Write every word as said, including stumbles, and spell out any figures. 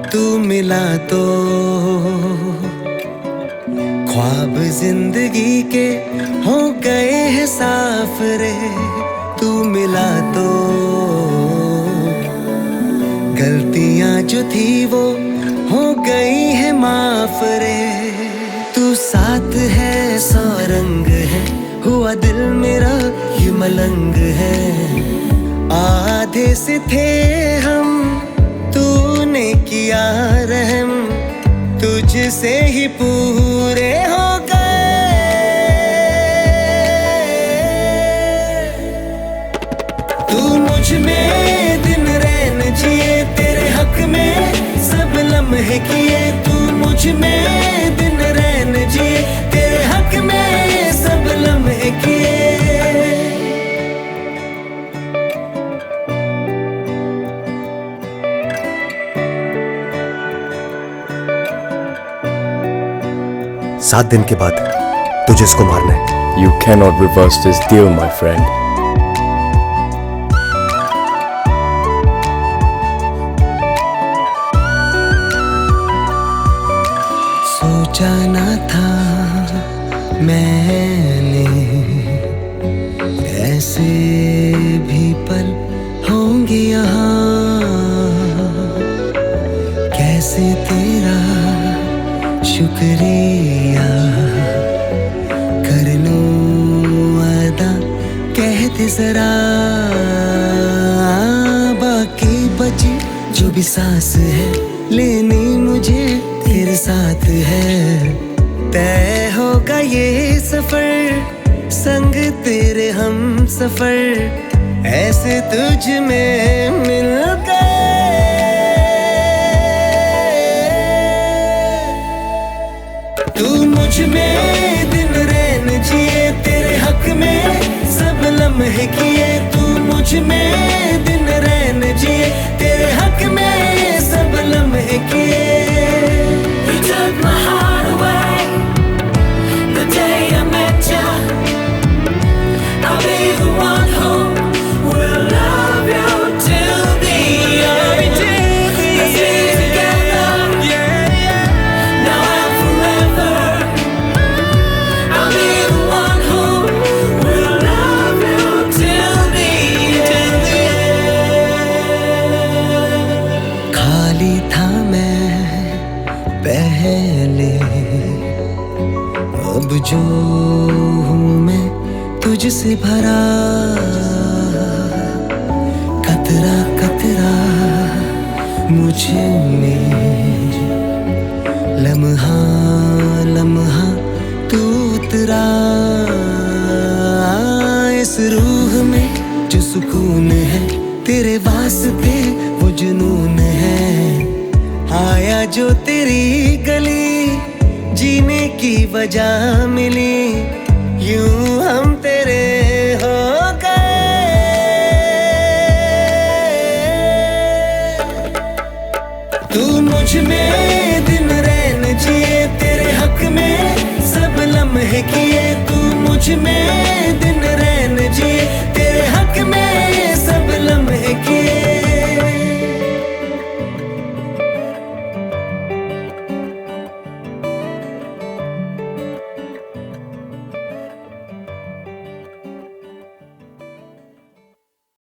तू मिला तो ख्वाब जिंदगी के हो गए हैं साफ रे। तू मिला तो गलतियां जो थी वो हो गई है माफ रे। तू साथ है सौ रंग है, हुआ दिल मेरा ये मलंग है। आधे से थे हम, तूने किया रहम, तुझसे ही पूरे हो गए। तू मुझ में दिन रैन जिए, तेरे हक में सब लम्हे किए। तू मुझ में दिन रैन जिए, तेरे हक में सब लम्हे किए। सात दिन के बाद तुझे इसको मारना है। You cannot reverse this deal, my friend. सोचा ना था मैंने ऐसे भी पल होंगे यहाँ। कैसे तेरा शुक्रिया कर लूं अदा, कहते जरा। बाकी बची जो भी सांस है, लेनी मुझे तेरे साथ है। तय होगा ये सफर, संग तेरे हम सफर, ऐसे तुझ में मिल गए। तू मुझ में दिन रैन जिए, तेरे हक में सब लम्हे किए। तू मुझ में दिन रैन जिए, तेरे हक में सब लम्हे किए। You took my heart away the day I met you. I'll be the one who will love you till the end. Let's be together, now and forever. I'll be the one who will love you till the end. खाली था मैं पहले, अब जो हूँ मैं तुझसे भरा। कतरा कतरा मुझ में, लम्हा लम्हा तू उतरा। इस रूह में जो सुकून है, तेरे वास्ते वो जुनून है। आया जो तेरी गली, जीने की वजह मिली, यूं हम तेरे हो गए। तू मुझ में